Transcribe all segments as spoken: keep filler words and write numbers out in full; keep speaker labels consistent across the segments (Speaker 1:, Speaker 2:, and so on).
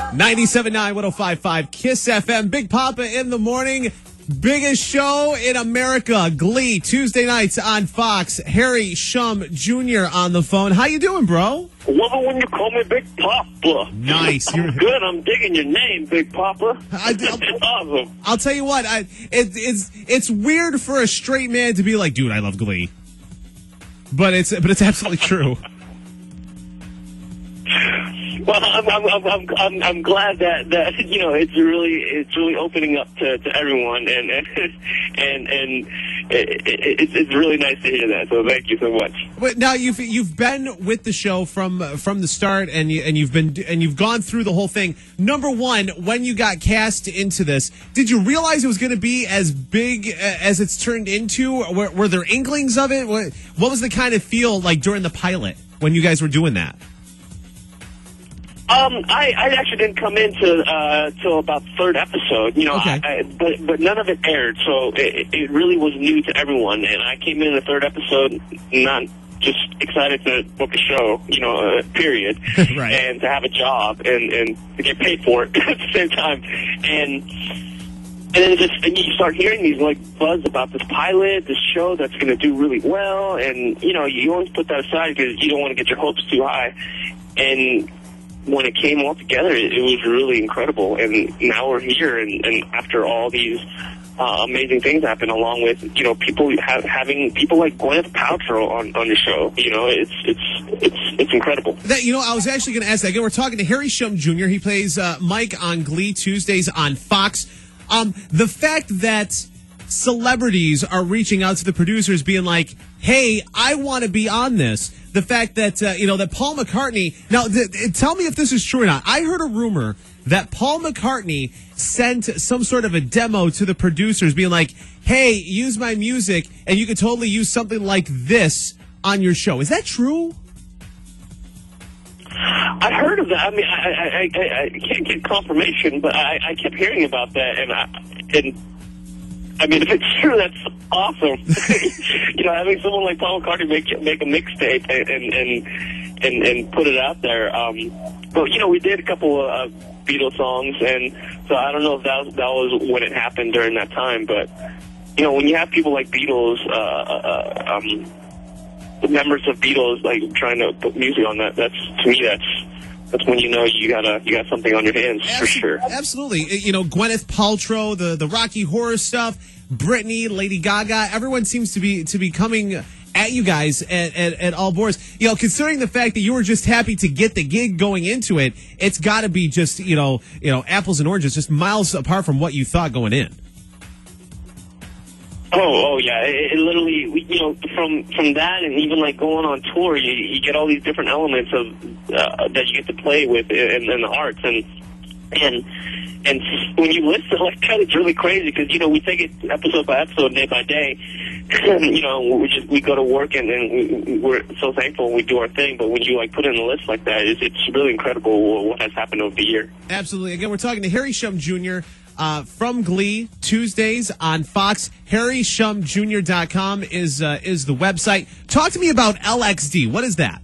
Speaker 1: ninety-seven point nine, one oh five point five, KISS F M. Big Papa in the morning. Biggest show in America, Glee, Tuesday nights on Fox. Harry Shum Junior on the phone. How you doing, bro?
Speaker 2: Love it when you call me Big Papa.
Speaker 1: Nice.
Speaker 2: I'm good. I'm digging your name, Big Papa.
Speaker 1: I,
Speaker 2: It's awesome.
Speaker 1: I'll tell you what. I, it, it's it's weird for a straight man to be like, dude, I love Glee, but it's but it's absolutely true.
Speaker 2: Well, I'm I'm, I'm I'm I'm glad that, that you know it's really it's really opening up to, to everyone, and and and, and it, it, it's it's really nice to hear that. So thank you so much.
Speaker 1: But now you've you've been with the show from from the start, and you and you've been and you've gone through the whole thing. Number one, when you got cast into this, did you realize it was going to be as big as it's turned into? Were, were there inklings of it? What, what was the kind of feel like during the pilot when you guys were doing that?
Speaker 2: Um, I, I actually didn't come into uh, till about the third episode, you know,
Speaker 1: Okay.
Speaker 2: I, I, but but none of it aired, so it, it really was new to everyone. And I came in the third episode, not just excited to book a show, you know, uh, period,
Speaker 1: Right.
Speaker 2: and to have a job and, and to get paid for it at the same time. And and then it just and you start hearing these like buzz about this pilot, this show that's going to do really well, and you know, you always put that aside because you don't want to get your hopes too high. And when it came all together, it, it was really incredible. And now we're here, and, and after all these uh, amazing things happen, along with, you know, people have, having people like Gwyneth Paltrow on, on the show, you know, it's it's it's it's incredible.
Speaker 1: That, you know, I was actually going to ask that. Again, we're talking to Harry Shum Junior He plays uh, Mike on Glee Tuesdays on Fox. Um, the fact that celebrities are reaching out to the producers being like, hey, I want to be on this. The fact that, uh, you know, that Paul McCartney, now th- th- tell me if this is true or not. I heard a rumor that Paul McCartney sent some sort of a demo to the producers being like, hey, use my music and you could totally use something like this on your show. Is that true?
Speaker 2: I heard of that. I mean, I, I, I, I can't get confirmation, but I, I kept hearing about that, and I, and I mean, if it's true, that's awesome. You know, having someone like Paul McCartney make make a mixtape and and, and and and put it out there. Um, but you know, we did a couple of uh, Beatles songs, and so I don't know if that was, that was when it happened during that time. But you know, when you have people like Beatles, uh, uh, um, the members of Beatles, like trying to put music on that, that's to me, that's. That's when you know you got a, you got something on your hands,
Speaker 1: Absol-
Speaker 2: for sure.
Speaker 1: Absolutely. You know, Gwyneth Paltrow, the, the Rocky Horror stuff, Britney, Lady Gaga, everyone seems to be to be coming at you guys at, at, at all boards. You know, considering the fact that you were just happy to get the gig going into it, it's got to be just, you know, you know, apples and oranges, just miles apart from what you thought going in.
Speaker 2: Oh, oh yeah. It, it literally, we, you know, from from that and even like going on tour, you, you get all these different elements of uh, that you get to play with in, in the arts, and and and when you listen like that, it's really crazy because you know we take it episode by episode, day by day. And, you know, we just we go to work and, and we, we're so thankful when we do our thing. But when you like put in a list like that, it's, it's really incredible what has happened over the year.
Speaker 1: Absolutely. Again, we're talking to Harry Shum Junior Uh, from Glee, Tuesdays on Fox. Harry Shum Junior dot com is uh, is the website. Talk to me about L X D. What is that?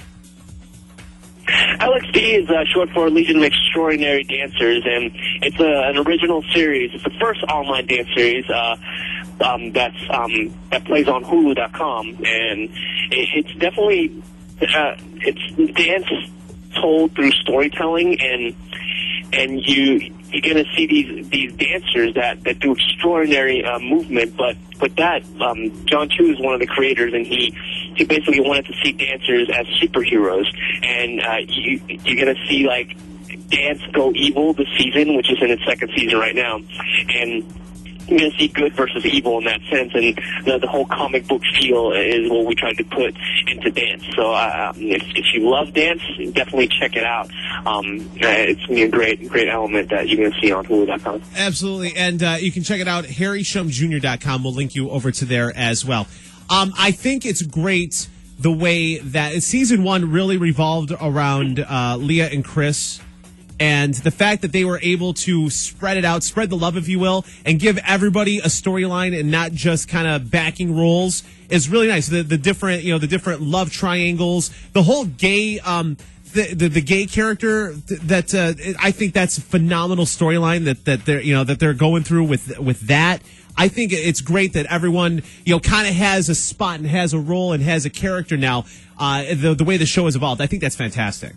Speaker 2: L X D is uh, short for Legion of Extraordinary Dancers, and it's a, an original series. It's the first online dance series uh, um, that's um, that plays on Hulu dot com, and it, it's definitely uh, it's dance told through storytelling, and and you. You're going to see these these dancers that, that do extraordinary uh, movement, but but that um, John Chu is one of the creators, and he he basically wanted to see dancers as superheroes, and uh, you you're going to see like Dance Go Evil this season, which is in its second season right now, and you're going to see good versus evil in that sense, and the, the whole comic book feel is what we tried to put into dance. So uh, if, if you love dance, definitely check it out. Um, it's going to be a great, great element that you're going to see on Hulu dot com.
Speaker 1: Absolutely, and uh, you can check it out, Harry Shum Junior dot com. We'll link you over to there as well. Um, I think it's great the way that season one really revolved around uh, Leah and Chris. And the fact that they were able to spread it out, spread the love, if you will, and give everybody a storyline and not just kind of backing roles is really nice. The the different, you know, the different love triangles, the whole gay um, the, the, the gay character that uh, I think that's a phenomenal storyline that that they're you know that they're going through with with that. I think it's great that everyone you know kind of has a spot and has a role and has a character now. Uh, the the way the show has evolved, I think that's fantastic.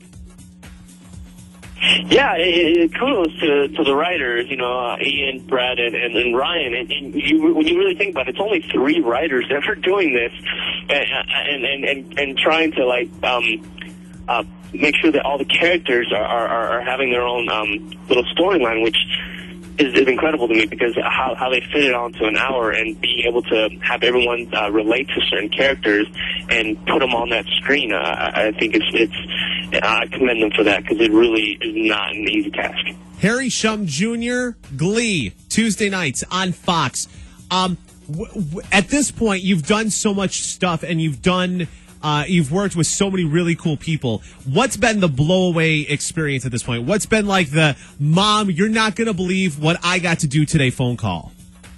Speaker 2: Yeah, it, it, kudos to, to the writers, you know, uh, Ian, Brad, and, and, and Ryan. And, and you, when you really think about it, it's only three writers that are doing this and and, and, and trying to, like, um, uh, make sure that all the characters are, are, are having their own um, little storyline, which is, is incredible to me because how, how they fit it onto an hour and being able to have everyone uh, relate to certain characters and put them on that screen. Uh, I think it's, it's I commend them for that because it really is not an easy task.
Speaker 1: Harry Shum Junior, Glee, Tuesday nights on Fox. Um, w- w- at this point, you've done so much stuff and you've done... Uh, you've worked with so many really cool people. What's been the blowaway experience at this point? What's been like the, Mom, you're not going to believe what I got to do today phone call?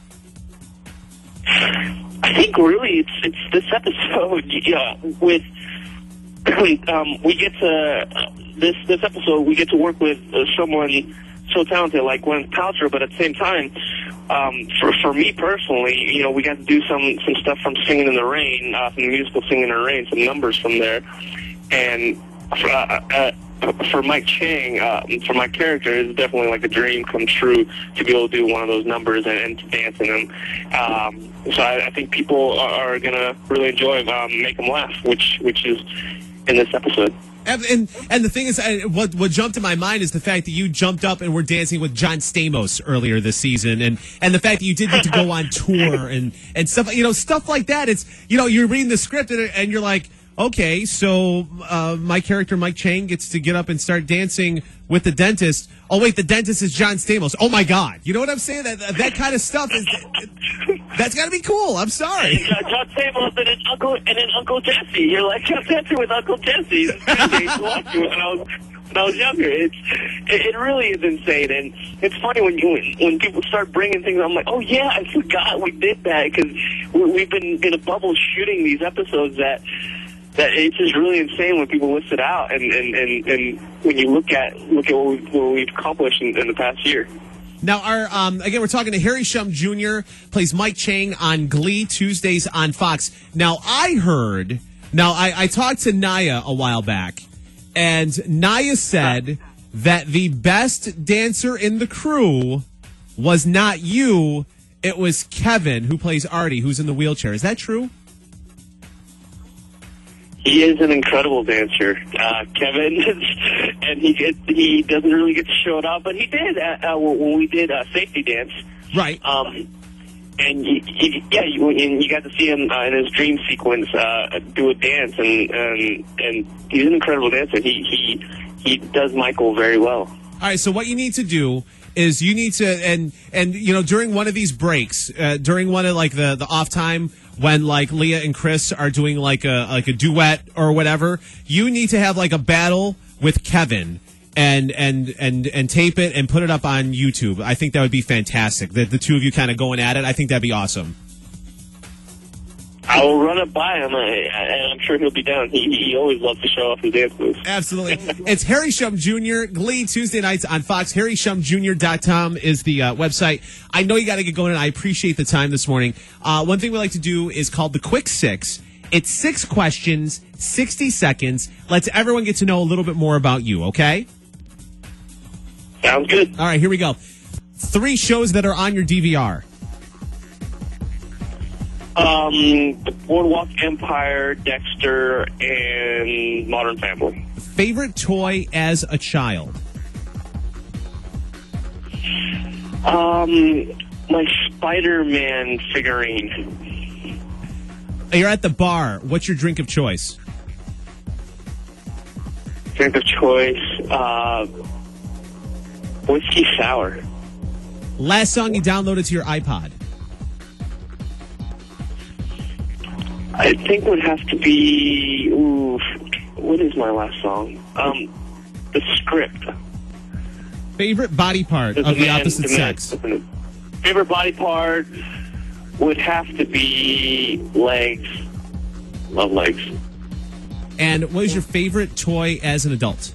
Speaker 2: I think really it's it's this episode. Yeah, with um, we get to uh, this this episode we get to work with uh, someone so talented like Gwyneth Paltrow, but at the same time, um, for for me personally, you know, we got to do some some stuff from Singing in the Rain, uh, from the musical Singing in the Rain, some numbers from there, and for, uh, uh, for Mike Chang, uh, for my character, it's definitely like a dream come true to be able to do one of those numbers and, and to dance in them. Um, so I, I think people are, are gonna really enjoy um, make them laugh, which which is in this episode.
Speaker 1: And, and and the thing is, I, what what jumped in my mind is the fact that you jumped up and were dancing with John Stamos earlier this season, and, and the fact that you did get to go on tour and, and stuff, you know, stuff like that. It's, you know, you're reading the script and, and you're like, okay, so uh, my character Mike Chang gets to get up and start dancing with the dentist. Oh wait, the dentist is John Stamos. Oh my God, you know what I'm saying? That that kind of stuff is that's got to be cool. I'm sorry.
Speaker 2: John, John Stamos and then Uncle and then Uncle Jesse. You're like John dancing with Uncle Jesse. It's crazy to watch you when I was when I was younger. It's it, it really is insane, and it's funny when you when, when people start bringing things. I'm like, oh yeah, I forgot we did that because we've been in a bubble shooting these episodes that. That it's just really insane when people list it out, and, and, and, and when you look at look at what we've, what we've accomplished in, in the past year.
Speaker 1: Now, our um, again, we're talking to Harry Shum Junior, plays Mike Chang on Glee, Tuesdays on Fox. Now, I heard, now I, I talked to Naya a while back, and Naya said that the best dancer in the crew was not you, it was Kevin, who plays Artie, who's in the wheelchair. Is that true?
Speaker 2: He is an incredible dancer, uh, Kevin, and he get, he doesn't really get to show it off, but he did uh, uh, when we did uh, Safety Dance.
Speaker 1: Right.
Speaker 2: Um, and he, he, yeah, you, and you got to see him uh, in his dream sequence uh, do a dance, and, and and he's an incredible dancer. He he he does Michael very well.
Speaker 1: All right, so what you need to do is you need to and and you know during one of these breaks, uh, during one of like the the off time. When like Leah and Chris are doing like a like a duet or whatever, you need to have like a battle with Kevin and and and and tape it and put it up on YouTube. I think that would be fantastic. The the two of you kind of going at it. I think that'd be awesome.
Speaker 2: I will run it by him, and I'm sure he'll be down. He, he always loves to show off his dance moves.
Speaker 1: Absolutely. It's Harry Shum Junior, Glee, Tuesday nights on Fox. harry shum junior dot com is the uh, website. I know you got to get going, and I appreciate the time this morning. Uh, one thing we like to do is called the Quick Six. It's six questions, sixty seconds. Lets everyone get to know a little bit more about you, okay?
Speaker 2: Sounds good.
Speaker 1: All right, here we go. Three shows that are on your D V R.
Speaker 2: Um, the Boardwalk Empire, Dexter, and Modern Family.
Speaker 1: Favorite toy as a child?
Speaker 2: Um, my Spider-Man figurine.
Speaker 1: You're at the bar. What's your drink of choice?
Speaker 2: Drink of choice, uh, whiskey sour.
Speaker 1: Last song you downloaded to your iPod?
Speaker 2: I think it would have to be, ooh, what is my last song? Um, The Script.
Speaker 1: Favorite body part
Speaker 2: There's
Speaker 1: of the
Speaker 2: man,
Speaker 1: opposite
Speaker 2: the man,
Speaker 1: sex?
Speaker 2: Favorite body part would have to be legs. Love legs.
Speaker 1: And what is your favorite toy as an adult?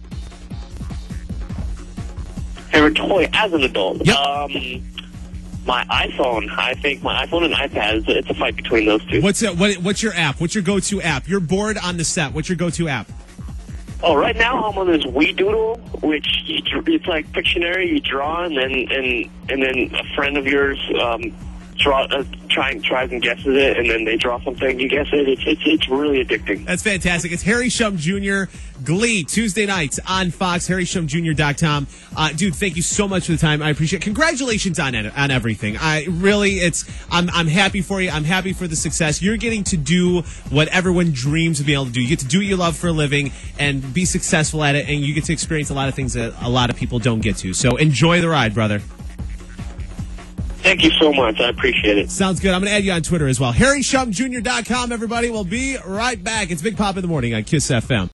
Speaker 2: Favorite toy as an adult?
Speaker 1: Yep.
Speaker 2: Um, my iPhone. I think my iPhone and iPad, it's a fight between those two.
Speaker 1: What's it, what, what's your app? What's your go-to app? You're bored on the set. What's your go-to app?
Speaker 2: Oh, right now I'm on this WeDoodle, which you, it's like Pictionary. You draw, and then and and then a friend of yours um, draw, uh, try, tries and guesses it, and then they draw something. You guess it. It's it's it's really addicting.
Speaker 1: That's fantastic. It's Harry Shum Junior Glee, Tuesday nights on Fox, harry shum junior dot com. Uh, dude, thank you so much for the time. I appreciate it. Congratulations on it, on everything. I really, it's, I'm, I'm happy for you. I'm happy for the success. You're getting to do what everyone dreams of being able to do. You get to do what you love for a living and be successful at it, and you get to experience a lot of things that a lot of people don't get to. So enjoy the ride, brother.
Speaker 2: Thank you so much. I appreciate it.
Speaker 1: Sounds good. I'm going to add you on Twitter as well. harry shum junior dot com, everybody. We'll be right back. It's Big Pop in the Morning on Kiss F M.